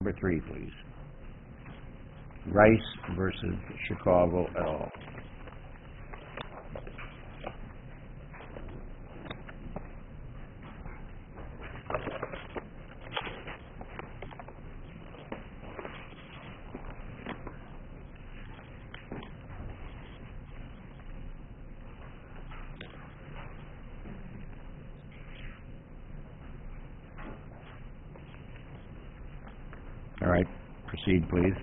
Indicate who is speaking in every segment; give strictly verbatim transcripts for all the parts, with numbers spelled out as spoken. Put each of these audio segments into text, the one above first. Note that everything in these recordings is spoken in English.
Speaker 1: Number three, please. Rice versus Chicago et al. All right, proceed, please.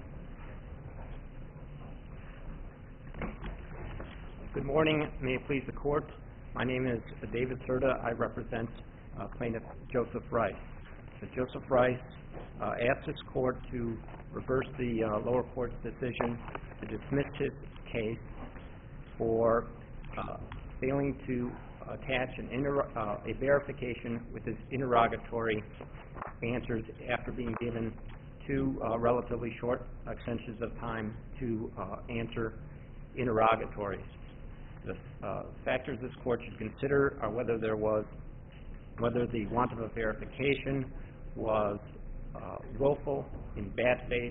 Speaker 2: Good morning. May it please the court. My name is David Serta. I represent uh, plaintiff Joseph Rice. Uh, Joseph Rice uh, asked this court to reverse the uh, lower court's decision to dismiss his case for uh, failing to attach an inter uh, a verification with his interrogatory answers after being given two uh, relatively short extensions of time to uh, answer interrogatories. The uh, factors this court should consider are whether there was, whether the want of a verification was uh, willful, in bad faith,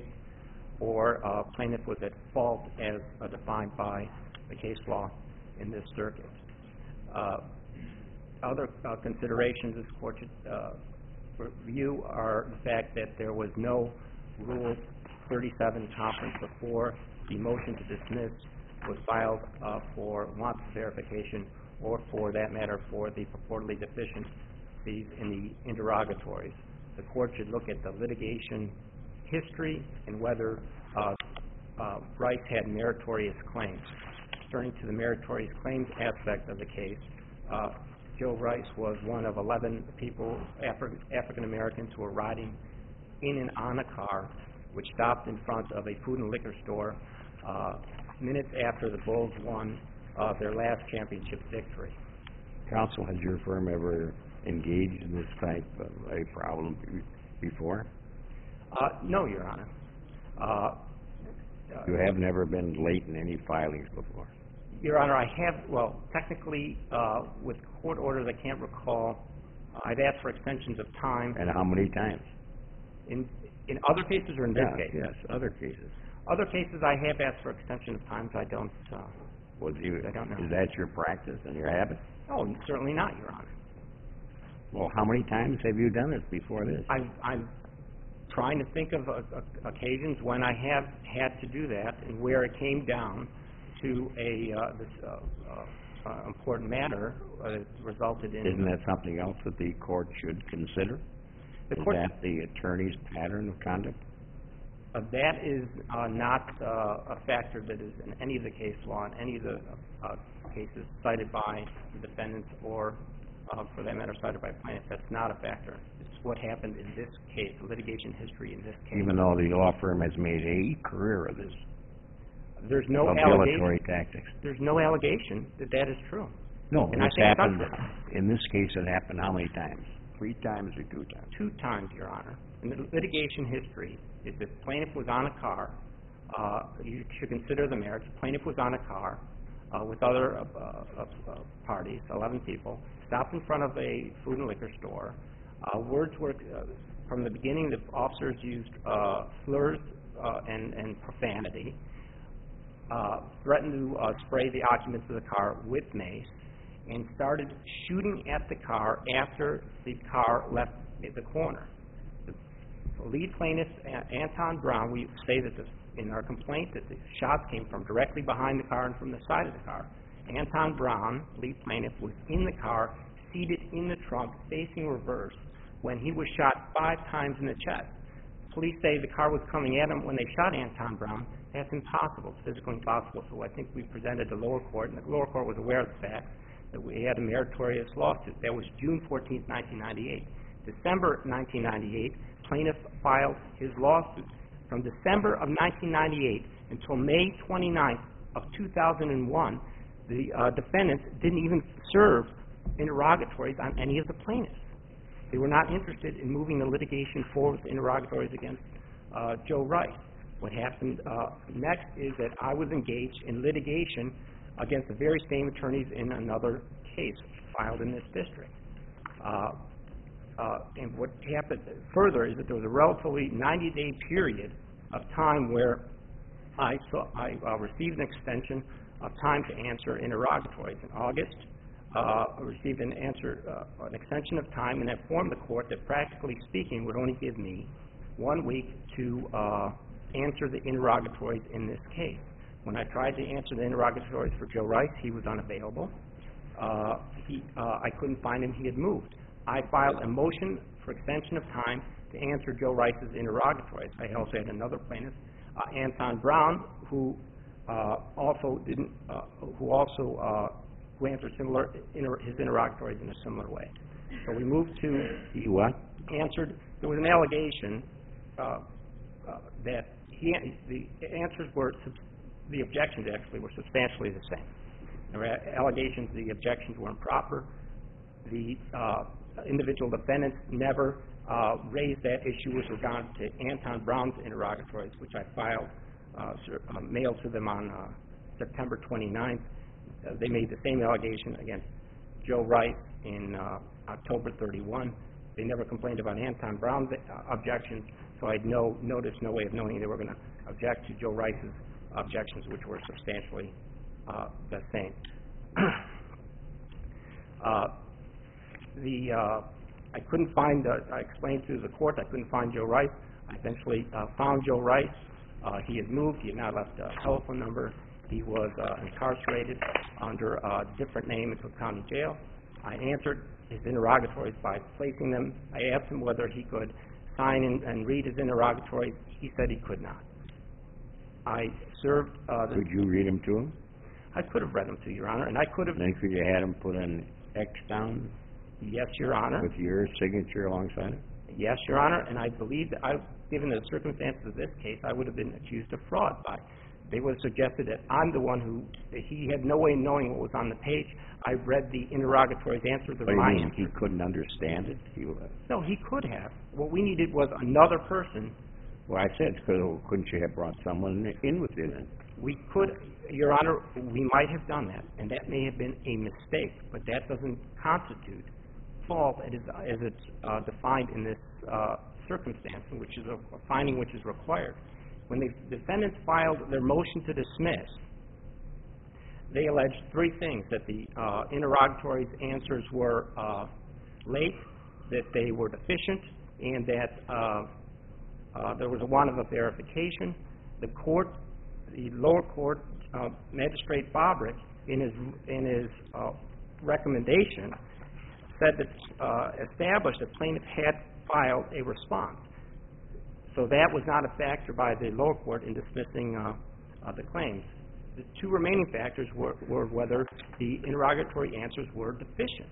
Speaker 2: or uh, plaintiff was at fault as uh, defined by the case law in this circuit. Uh, other uh, considerations this court should uh, review are the fact that there was no Rule thirty-seven conference before the motion to dismiss was filed uh, for want of verification, or for that matter for the purportedly deficiencies in the interrogatories. The court should look at the litigation history and whether uh, uh, Rice had meritorious claims. Turning to the meritorious claims aspect of the case, uh, Joe Rice was one of eleven people, Afri African Americans, who were riding in and on a car which stopped in front of a food and liquor store uh, minutes after the Bulls won uh, their last championship victory.
Speaker 1: Counsel, has your firm ever engaged in this type of a problem before?
Speaker 2: Uh, no, Your Honor. Uh,
Speaker 1: you have never been late in any filings before?
Speaker 2: Your Honor, I have, well, technically, uh, with court orders, I can't recall. Uh, I've asked for extensions of time.
Speaker 1: And how many times?
Speaker 2: In in other cases or in this
Speaker 1: yeah,
Speaker 2: case?
Speaker 1: Yes, other cases.
Speaker 2: Other cases I have asked for extension of time, so I don't, uh,
Speaker 1: well, you,
Speaker 2: I don't know.
Speaker 1: Is that your practice and your habit?
Speaker 2: Oh, certainly not, Your Honor.
Speaker 1: Well, how many times have you done it before this?
Speaker 2: I'm, I'm trying to think of uh, uh, occasions when I have had to do that and where it came down to a uh, this uh, uh, uh, important matter uh, that resulted in...
Speaker 1: Isn't that something else that the court should consider?
Speaker 2: The
Speaker 1: is
Speaker 2: court,
Speaker 1: that the attorney's pattern of conduct?
Speaker 2: Uh, that is uh, not uh, a factor that is in any of the case law, in any of the uh, cases cited by the defendants or, uh, for that matter, cited by plaintiffs. That's not a factor. It's what happened in this case, the litigation history in this case.
Speaker 1: Even though the law firm has made a career of this?
Speaker 2: There's no
Speaker 1: allegation.
Speaker 2: Tactics. There's no allegation that that is true.
Speaker 1: No,
Speaker 2: and
Speaker 1: this
Speaker 2: I
Speaker 1: happened, in this case it happened how many times? Three times or two times?
Speaker 2: Two times, Your Honor. In the litigation history, if the plaintiff was on a car, uh, you should consider the merits. The plaintiff was on a car uh, with other uh, uh, uh, parties, eleven people, stopped in front of a food and liquor store. Uh, words were, uh, from the beginning, the officers used uh, slurs uh, and, and profanity, uh, threatened to uh, spray the occupants of the car with mace, and started shooting at the car after the car left the corner. The lead plaintiff, Anton Brown, we say that this, in our complaint that the shots came from directly behind the car and from the side of the car. Anton Brown, lead plaintiff, was in the car, seated in the trunk, facing reverse, when he was shot five times in the chest. Police say the car was coming at him when they shot Anton Brown. That's impossible. It's physically impossible. So I think we presented the lower court, and the lower court was aware of the fact that we had a meritorious lawsuit. That was June fourteenth, nineteen ninety-eight. December nineteen ninety-eight, plaintiff filed his lawsuit. From December of nineteen ninety-eight until May twenty-ninth of two thousand one, the uh, defendants didn't even serve interrogatories on any of the plaintiffs. They were not interested in moving the litigation forward with interrogatories against uh, Joe Rice. What happened uh, next is that I was engaged in litigation against the very same attorneys in another case filed in this district. Uh, uh, and what happened further is that there was a relatively ninety-day period of time where I, saw, I uh, received an extension of time to answer interrogatories. In August, uh, I received an answer, uh, an extension of time, and informed the court that practically speaking would only give me one week to uh, answer the interrogatories in this case. When I tried to answer the interrogatories for Joe Rice, he was unavailable. Uh, he, uh, I couldn't find him. He had moved. I filed a motion for extension of time to answer Joe Rice's interrogatories. I also had another plaintiff, uh, Anton Brown, who uh, also didn't, uh, who also uh, who answered similar inter his interrogatories in a similar way. So we moved to
Speaker 1: He what?
Speaker 2: answered. There was an allegation uh, uh, that he the answers were the objections actually were substantially the same. There were allegations the objections were improper. The uh, individual defendants never uh, raised that issue with regard to Anton Brown's interrogatories, which I filed, uh, uh, mailed to them on uh, September twenty-ninth. Uh, they made the same allegation against Joe Rice in uh, October thirty-first. They never complained about Anton Brown's uh, objections, so I had no notice, no way of knowing they were going to object to Joe Rice's objections, which were substantially uh, the same. uh, the uh, I couldn't find, uh, I explained to the court I couldn't find Joe Rice. I eventually uh, found Joe Rice. Uh, he had moved. He had not left a telephone number. He was uh, incarcerated under a different name in Cook County Jail. I answered his interrogatories by placing them. I asked him whether he could sign and, and read his interrogatories. He said he could not. I served... Uh, the
Speaker 1: Could you read them to him?
Speaker 2: I could have read them to you, Your Honor, and I could have...
Speaker 1: Then could you had him put an X down
Speaker 2: Yes, Your Honor.
Speaker 1: with your signature alongside it?
Speaker 2: Yes, Your Honor, and I believe that, I, given the circumstances of this case, I would have been accused of fraud by. They would have suggested that I'm the one who, that he had no way of knowing what was on the page. I read the interrogatories, answered the
Speaker 1: What do you
Speaker 2: my
Speaker 1: mean,
Speaker 2: answers.
Speaker 1: he couldn't understand it? He, was-
Speaker 2: No, he could have. What we needed was another person.
Speaker 1: well, I said, could- couldn't you have brought someone in with you then?
Speaker 2: We could, Your Honor, we might have done that, and that may have been a mistake, but that doesn't constitute fault as, as it's uh, defined in this uh, circumstance, which is a, a finding which is required. When the defendants filed their motion to dismiss, they alleged three things: that the uh, interrogatories answers were uh, late, that they were deficient, and that uh, uh, there was a want of a verification. The court, the lower court, uh, Magistrate Bobrick, in his in his uh, recommendation, said that uh, established that plaintiff had filed a response. So that was not a factor by the lower court in dismissing uh, uh, the claims. The two remaining factors were, were whether the interrogatory answers were deficient.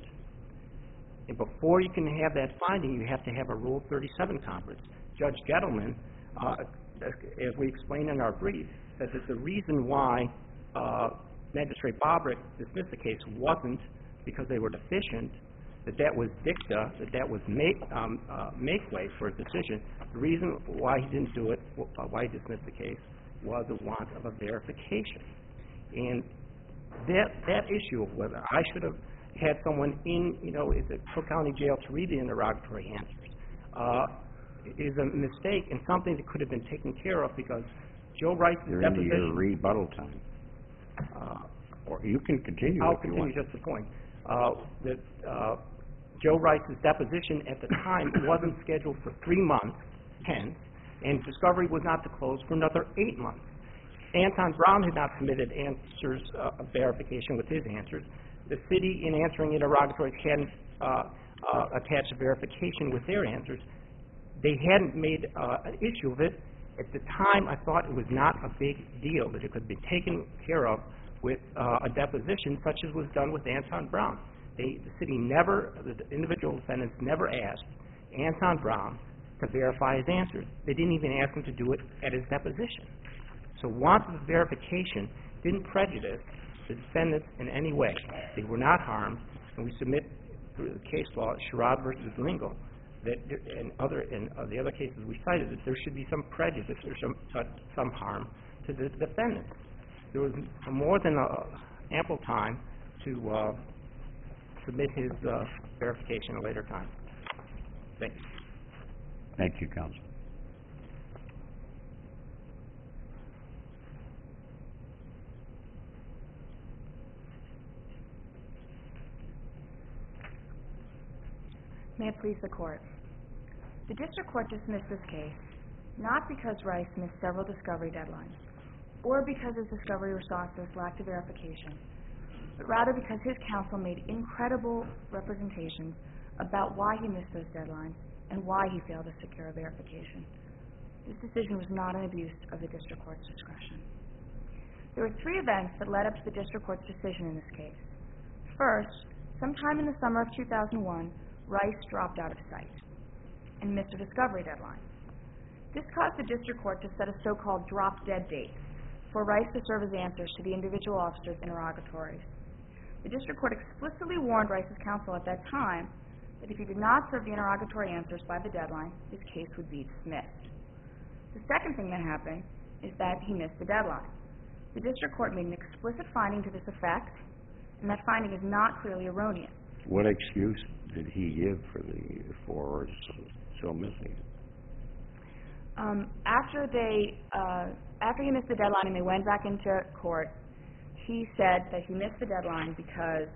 Speaker 2: And before you can have that finding, you have to have a Rule thirty-seven conference. Judge Gettleman, uh, as we explained in our brief, said that the reason why uh, Magistrate Bobrick dismissed the case wasn't because they were deficient, that that was dicta, that that was make, um, uh, make way for a decision. The reason why he didn't do it, uh, why he dismissed the case, was a want of a verification. And that that issue of whether I should have had someone in, you know, the Cook County Jail to read the interrogatory answers uh, is a mistake and something that could have been taken care of, because Joe Rice's
Speaker 1: You're into
Speaker 2: deposition...
Speaker 1: your rebuttal time.
Speaker 2: Uh,
Speaker 1: Or you can continue
Speaker 2: I'll
Speaker 1: if you
Speaker 2: continue
Speaker 1: want.
Speaker 2: just the point. Uh, that uh, Joe Rice's deposition at the time wasn't scheduled for three months, hence, and discovery was not to close for another eight months. Anton Brown had not submitted answers uh, of verification with his answers. The city, in answering interrogatories, hadn't uh, uh, attached a verification with their answers. They hadn't made uh, an issue of it. At the time, I thought it was not a big deal, that it could be taken care of with uh, a deposition such as was done with Anton Brown. They, the city never, the individual defendants never asked Anton Brown to verify his answers. They didn't even ask him to do it at his deposition. So want of verification didn't prejudice the defendants in any way. They were not harmed, and we submit through the case law, Sherrod versus Lingle, that in other in uh, the other cases we cited, that there should be some prejudice or some some harm to the defendants. There was more than uh, ample time to uh, submit his uh, verification at a later time. Thank you.
Speaker 1: Thank you, counsel.
Speaker 3: May it please the Court. The District Court dismissed this case not because Rice missed several discovery deadlines or because his discovery responses lacked a verification, but rather because his counsel made incredible representations about why he missed those deadlines and why he failed to secure a verification. This decision was not an abuse of the District Court's discretion. There were three events that led up to the District Court's decision in this case. First, sometime in the summer of two thousand one, Rice dropped out of sight and missed a discovery deadline. This caused the District Court to set a so-called drop-dead date for Rice to serve as answers to the individual officers' interrogatories. The District Court explicitly warned Rice's counsel at that time that if he did not serve the interrogatory answers by the deadline, his case would be dismissed. The second thing that happened is that he missed the deadline. The District Court made an explicit finding to this effect, and that finding is not clearly erroneous.
Speaker 1: What excuse did he give for the for so missing?
Speaker 3: Um, after they, uh, after he missed the deadline and they went back into court, he said that he missed the deadline because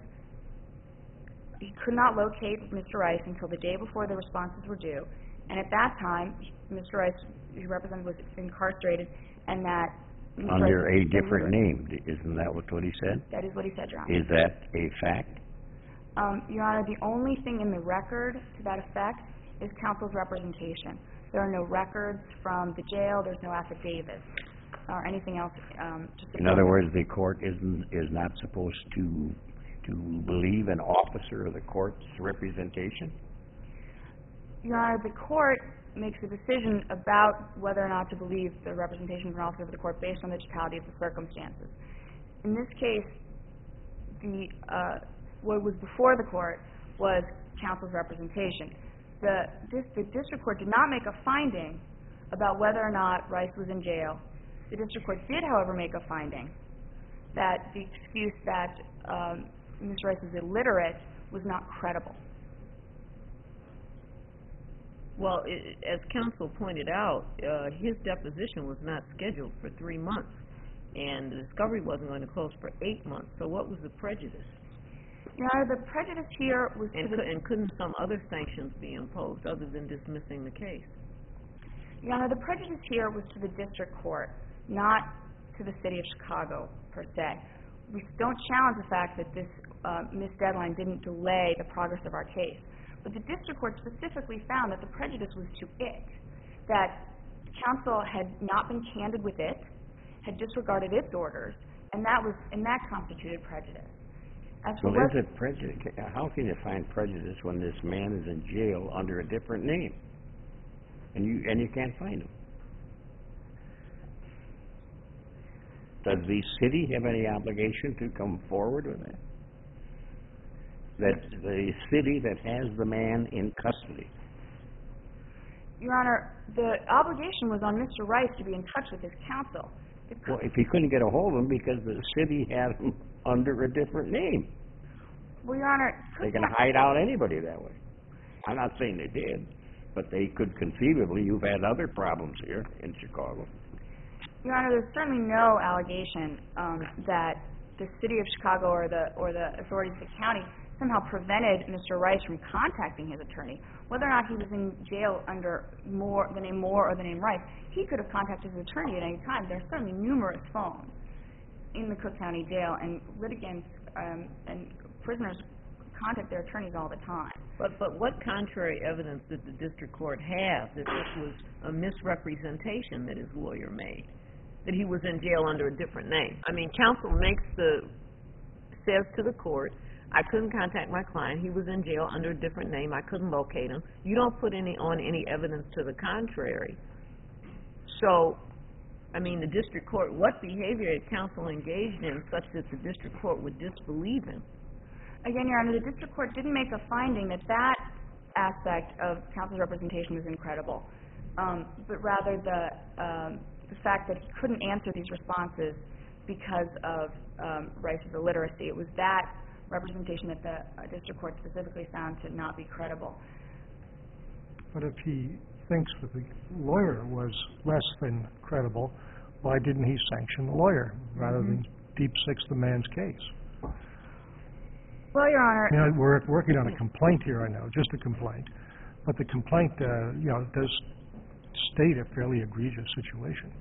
Speaker 3: he could not locate Mister Rice until the day before the responses were due, and at that time, Mister Rice, who represented, was incarcerated, and that Mister
Speaker 1: Under
Speaker 3: Rice
Speaker 1: a different name, isn't that what he said?
Speaker 3: That is what he said, Your Honor.
Speaker 1: Is that a fact?
Speaker 3: Um, Your Honor, the only thing in the record to that effect is counsel's representation. There are no records from the jail. There's no affidavits or anything else. Um,
Speaker 1: in other words, the court isn't is not supposed to to believe an officer of the court's representation?
Speaker 3: Your Honor, the court makes a decision about whether or not to believe the representation of an officer of the court based on the totality of the circumstances. In this case, the uh, what was before the court was counsel's representation. The, this, the district court did not make a finding about whether or not Rice was in jail. The district court did, however, make a finding that the excuse that um, Mister Rice was illiterate was not credible.
Speaker 4: Well, it, as counsel pointed out, uh, his deposition was not scheduled for three months, and the discovery wasn't going to close for eight months. So what was the prejudice?
Speaker 3: Your Honor, the prejudice here was...
Speaker 4: And,
Speaker 3: to
Speaker 4: could,
Speaker 3: the,
Speaker 4: and couldn't some other sanctions be imposed other than dismissing the case?
Speaker 3: Your Honor, the prejudice here was to the district court, not to the city of Chicago, per se. We don't challenge the fact that this uh, missed deadline didn't delay the progress of our case. But the district court specifically found that the prejudice was to it, that counsel had not been candid with it, had disregarded its orders, and that was and that constituted prejudice. As
Speaker 1: well, is it prejudice? How can you find prejudice when this man is in jail under a different name, and you and you can't find him? Does the city have any obligation to come forward with that? That the city that has the man in custody.
Speaker 3: Your Honor, the obligation was on Mister Rice to be in touch with his counsel.
Speaker 1: Well, if he couldn't get a hold of him because the city had him under a different name.
Speaker 3: Well, Your Honor...
Speaker 1: They can hide out anybody that way. I'm not saying they did, but they could conceivably. You've had other problems here in Chicago.
Speaker 3: Your Honor, there's certainly no allegation um, that the city of Chicago or the or the authorities of the county somehow prevented Mister Rice from contacting his attorney. Whether or not he was in jail under Moore, the name Moore or the name Rice, he could have contacted his attorney at any time. There are certainly numerous phones in the Cook County Jail, and litigants um, and prisoners contact their attorneys all the time.
Speaker 4: But but what contrary evidence did the district court have that this was a misrepresentation that his lawyer made, that he was in jail under a different name? I mean, counsel makes the says to the court, I couldn't contact my client. He was in jail under a different name. I couldn't locate him. You don't put any on any evidence to the contrary. So, I mean, the district court, what behavior had counsel engaged in such that the district court would disbelieve him?
Speaker 3: Again, Your Honor, the district court didn't make a finding that that aspect of counsel's representation was incredible, um, but rather the, um, the fact that he couldn't answer these responses because of um, Rice's illiteracy. It was that representation that the uh, district court specifically found to not be credible.
Speaker 5: But if he thinks that the lawyer was less than credible, why didn't he sanction the lawyer rather
Speaker 3: Mm-hmm.
Speaker 5: than deep six the man's case?
Speaker 3: Well, Your Honor,
Speaker 5: You know, we're working on a complaint here, I know, just a complaint. But the complaint, uh, you know, does state a fairly egregious situation.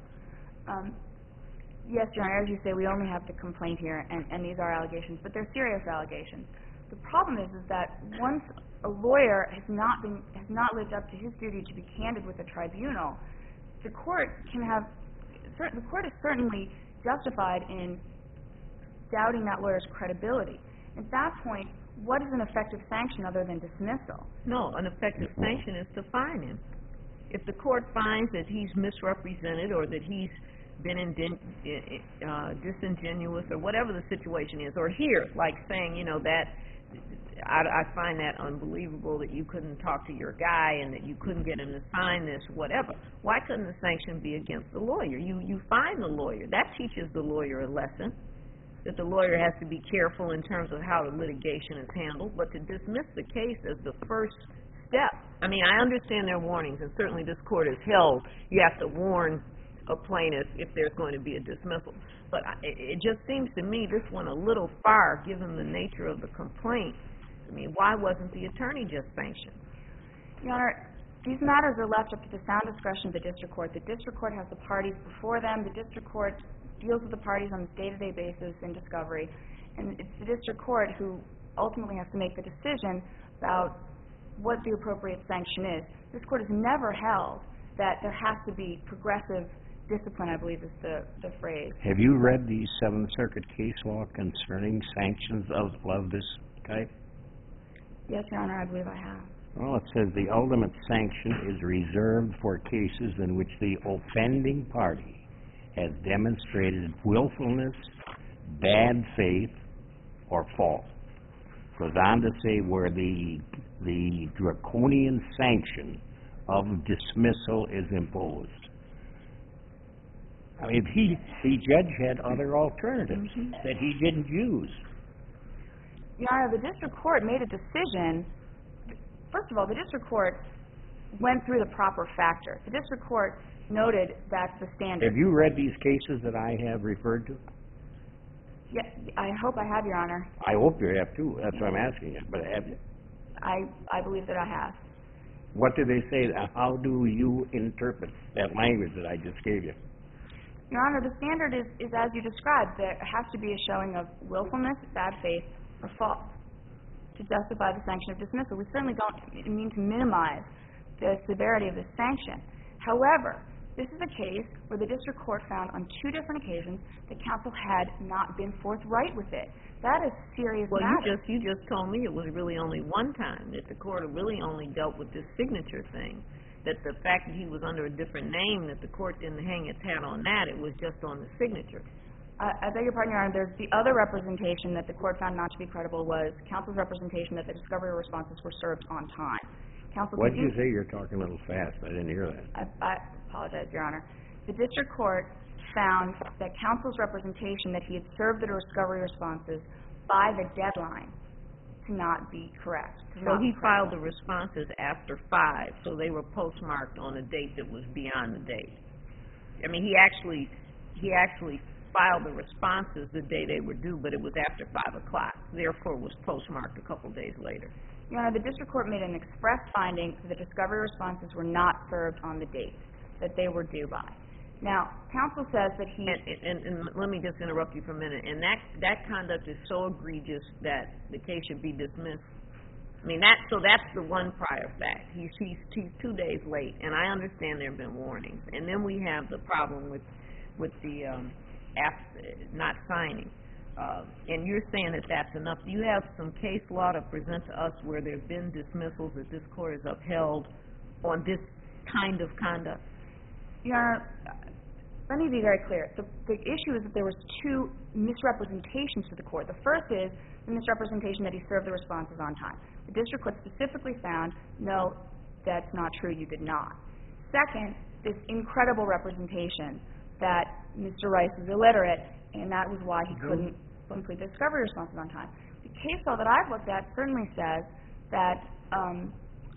Speaker 3: um, yes, Your Honor, as you say, we only have the complaint here, and, and these are allegations, but they're serious allegations. The problem is, is that once a lawyer has not been, has not lived up to his duty to be candid with the tribunal, the court can have, cer- the court is certainly justified in doubting that lawyer's credibility. At that point, what is an effective sanction other than dismissal?
Speaker 4: No, an effective sanction is to fine him. If the court finds that he's misrepresented or that he's been indin- i- uh, disingenuous or whatever the situation is, or here, like saying, you know, that I, I find that unbelievable that you couldn't talk to your guy and that you couldn't get him to sign this, whatever. Why couldn't the sanction be against the lawyer? You, you fine the lawyer. That teaches the lawyer a lesson, that the lawyer has to be careful in terms of how the litigation is handled, but to dismiss the case as the first step. I mean, I understand their warnings, and certainly this court has held you have to warn a plaintiff if there's going to be a dismissal. But I, it just seems to me this went a little far, given the nature of the complaint. I mean, why wasn't the attorney just sanctioned?
Speaker 3: Your Honor, these matters are left up to the sound discretion of the district court. The district court has the parties before them. The district court deals with the parties on a day-to-day basis in discovery. And it's the district court who ultimately has to make the decision about what the appropriate sanction is. This court has never held that there has to be progressive discipline, I believe is the, the phrase.
Speaker 1: Have you read the Seventh Circuit case law concerning sanctions of, of this type?
Speaker 3: Yes, Your Honor, I believe I have.
Speaker 1: Well, it says the ultimate sanction is reserved for cases in which the offending party has demonstrated willfulness, bad faith, or fault. Goes on to say where the the draconian sanction of dismissal is imposed. I mean, he, the judge had other alternatives that he didn't use.
Speaker 3: Your Honor, the district court made a decision. First of all, the district court went through the proper factors. The district court noted that's the standard.
Speaker 1: Have you read these cases that I have referred to?
Speaker 3: Yeah, I hope I have, Your Honor.
Speaker 1: I hope you have too. That's what I'm asking you. But have you?
Speaker 3: I, I believe that I have.
Speaker 1: What do they say? How do you interpret that language that I just gave you?
Speaker 3: Your Honor, the standard is, is as you described. There has to be a showing of willfulness, bad faith, or fault to justify the sanction of dismissal. We certainly don't mean to minimize the severity of this sanction. However, this is a case where the district court found on two different occasions that counsel had not been forthright with it. That is serious
Speaker 4: Well,
Speaker 3: matter.
Speaker 4: you just you just told me it was really only one time that the court really only dealt with this signature thing. That the fact that he was under a different name, that the court didn't hang its hat on that. It was just on the signature.
Speaker 3: Uh, I beg your pardon, Your Honor. There's the other representation that the court found not to be credible was counsel's representation that the discovery responses were served on time. Counsel,
Speaker 1: What did
Speaker 3: did
Speaker 1: you say? You're talking a little fast. I didn't hear that.
Speaker 3: I, I apologize, Your Honor. The district court found that counsel's representation that he had served the discovery responses by the deadline to not be correct. to
Speaker 4: So
Speaker 3: not
Speaker 4: he
Speaker 3: be
Speaker 4: filed the
Speaker 3: credible.
Speaker 4: responses after five, so they were postmarked on a date that was beyond the date. I mean, he actually he actually filed the responses the day they were due, but it was after five o'clock. Therefore, it was postmarked a couple days later.
Speaker 3: Your Honor, the district court made an express finding that the discovery responses were not served on the date that they were due by. Now, counsel says that he...
Speaker 4: And, and, and let me just interrupt you for a minute. And that that conduct is so egregious that the case should be dismissed. I mean, that so that's the one prior fact. He's, he's, he's two days late, and I understand there have been warnings. And then we have the problem with, with the um, af- not signing. Uh, and you're saying that that's enough. Do you have some case law to present to us where there have been dismissals that this court has upheld on this kind of conduct?
Speaker 3: Your Honor, let me be very clear. The, the issue is that there was two misrepresentations to the court. The first is the misrepresentation that he served the responses on time. The district court specifically found, no, that's not true, you did not. Second, this incredible representation that Mister Rice is illiterate, and that was why he couldn't complete the discovery responses on time. The case law that I've looked at certainly says that um,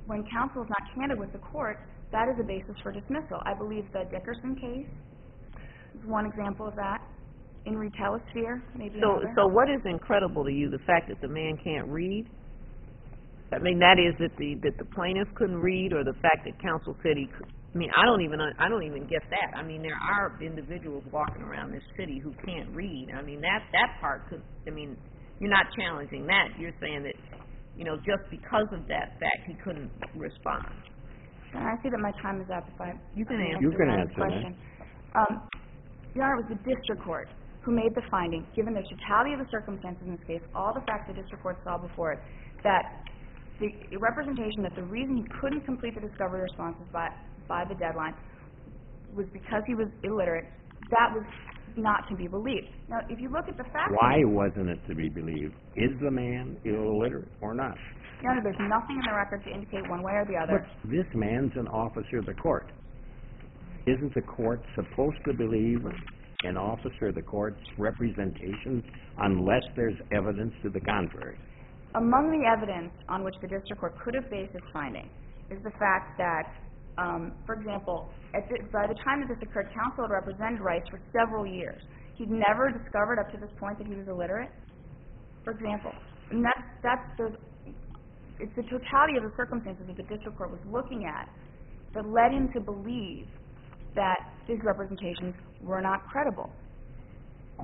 Speaker 3: when counsel is not candid with the court, that is a basis for dismissal. I believe the Dickerson case is one example of that. In Retellisphere, maybe
Speaker 4: So,
Speaker 3: another.
Speaker 4: so what is incredible to you, the fact that the man can't read? I mean, that is that the, that the plaintiff couldn't read, or the fact that counsel said he could? I mean, I don't even, I don't even get that. I mean, there are individuals walking around this city who can't read. I mean, that, that part could, I mean, you're not challenging that. You're saying that, you know, just because of that fact, he couldn't respond.
Speaker 3: And I see that my time is up. If I
Speaker 4: You can
Speaker 3: I
Speaker 4: answer.
Speaker 1: You can
Speaker 3: the
Speaker 1: answer that.
Speaker 3: question. Um, Your Honor, it was the district court who made the finding, given the totality of the circumstances in this case, all the facts the district court saw before it, that the representation that the reason he couldn't complete the discovery responses by, by the deadline was because he was illiterate. That was not to be believed. Now, if you look at the facts...
Speaker 1: Why wasn't it to be believed? Is the man illiterate or not?
Speaker 3: Your Honor, there's nothing in the record to indicate one way or the other.
Speaker 1: But this man's an officer of the court. Isn't the court supposed to believe an officer of the court's representation unless there's evidence to the contrary?
Speaker 3: Among the evidence on which the district court could have based its finding is the fact that, um, for example, at the, by the time that this occurred, counsel had represented Rice for several years. He'd never discovered up to this point that he was illiterate, for example. And that's, that's the, it's the totality of the circumstances that the district court was looking at that led him to believe that his representations were not credible.
Speaker 1: All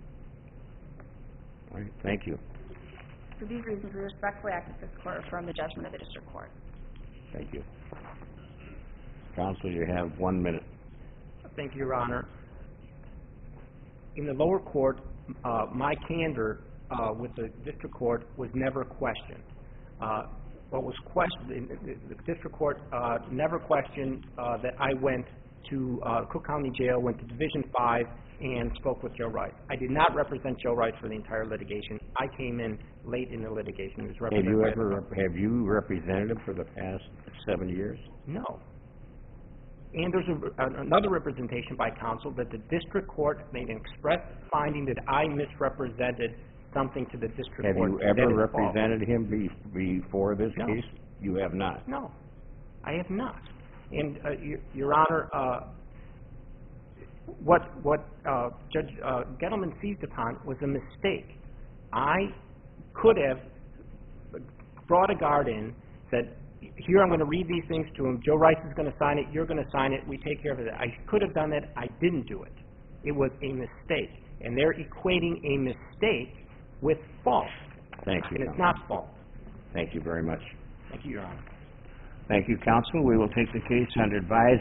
Speaker 1: right, thank you.
Speaker 3: For these reasons, we respectfully ask that this court affirm the judgment of the district court.
Speaker 1: Thank you. Counsel, you have one minute.
Speaker 2: Thank you, Your Honor. In the lower court, uh, my candor uh, with the district court was never questioned. Uh, what was questioned, the district court uh, never questioned uh, that I went to uh, Cook County Jail, went to Division five, and spoke with Joe Rice. I did not represent Joe Rice for the entire litigation. I came in late in the litigation. It was
Speaker 1: Have
Speaker 2: represented
Speaker 1: you
Speaker 2: by
Speaker 1: ever,
Speaker 2: the-
Speaker 1: have you represented him for the past seven years?
Speaker 2: No. And there's a, another representation by counsel that the district court made an express finding that I misrepresented something to the district
Speaker 1: Have
Speaker 2: court.
Speaker 1: you
Speaker 2: that
Speaker 1: ever
Speaker 2: is false.
Speaker 1: represented him be, before this
Speaker 2: No.
Speaker 1: case? You have not.
Speaker 2: No, I have not. And, uh, Your, Your Honor, uh, what, what uh, Judge uh, Gettleman seized upon was a mistake. I could have brought a guard in, said, here, I'm going to read these things to him. Joe Rice is going to sign it. You're going to sign it. We take care of it. I could have done that. I didn't do it. It was a mistake. And they're equating a mistake with fault.
Speaker 1: Thank you,
Speaker 2: And it's
Speaker 1: counsel.
Speaker 2: not fault.
Speaker 1: Thank you very much.
Speaker 2: Thank you, Your Honor.
Speaker 1: Thank you, counsel. We will take the case under advisement.